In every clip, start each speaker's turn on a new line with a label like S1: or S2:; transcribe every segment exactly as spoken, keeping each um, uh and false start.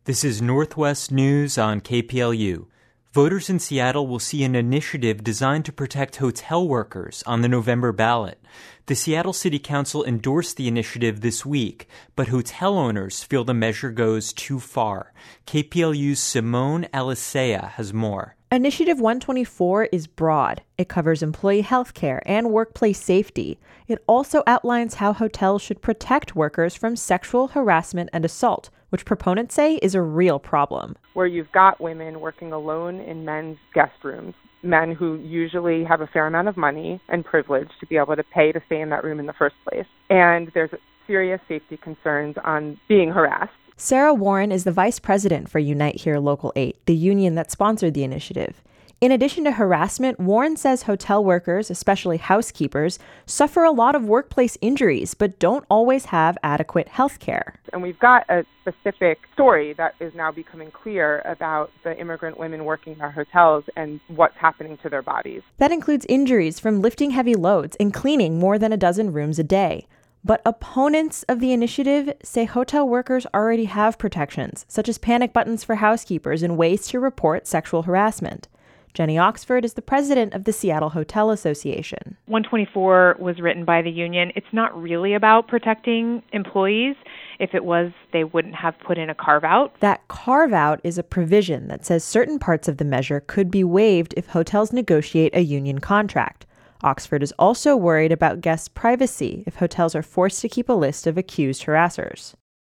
S1: This is Northwest News on K P L U. Voters in Seattle will see an initiative designed to protect hotel workers on the November ballot. The Seattle City Council endorsed the initiative this week, but hotel owners feel the measure goes too far. K P L U's Simone Alicea has more.
S2: Initiative one twenty-four is broad. It covers employee health care and workplace safety. It also outlines how hotels should protect workers from sexual harassment and assault, which proponents say is a real problem.
S3: Where you've got women working alone in men's guest rooms, men who usually have a fair amount of money and privilege to be able to pay to stay in that room in the first place. And there's serious safety concerns on being harassed.
S2: Sarah Warren is the vice president for Unite Here! Local eight, the union that sponsored the initiative. In addition to harassment, Warren says hotel workers, especially housekeepers, suffer a lot of workplace injuries but don't always have adequate health care.
S3: And we've got a specific story that is now becoming clear about the immigrant women working in our hotels and what's happening to their bodies.
S2: That includes injuries from lifting heavy loads and cleaning more than a dozen rooms a day. But opponents of the initiative say hotel workers already have protections, such as panic buttons for housekeepers and ways to report sexual harassment. Jenny Oxford is the president of the Seattle Hotel Association.
S4: one twenty-four was written by the union. It's not really about protecting employees. If it was, they wouldn't have put in a carve-out.
S2: That carve-out is a provision that says certain parts of the measure could be waived if hotels negotiate a union contract. Oxford is also worried about guests' privacy if hotels are forced to keep a list of accused harassers.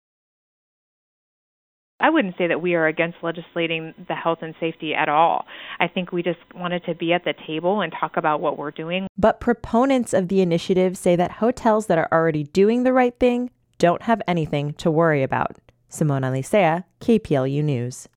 S4: I wouldn't say that we are against legislating the health and safety at all. I think we just wanted to be at the table and talk about what we're doing.
S2: But proponents of the initiative say that hotels that are already doing the right thing don't have anything to worry about. Simone Alicea, K P L U News.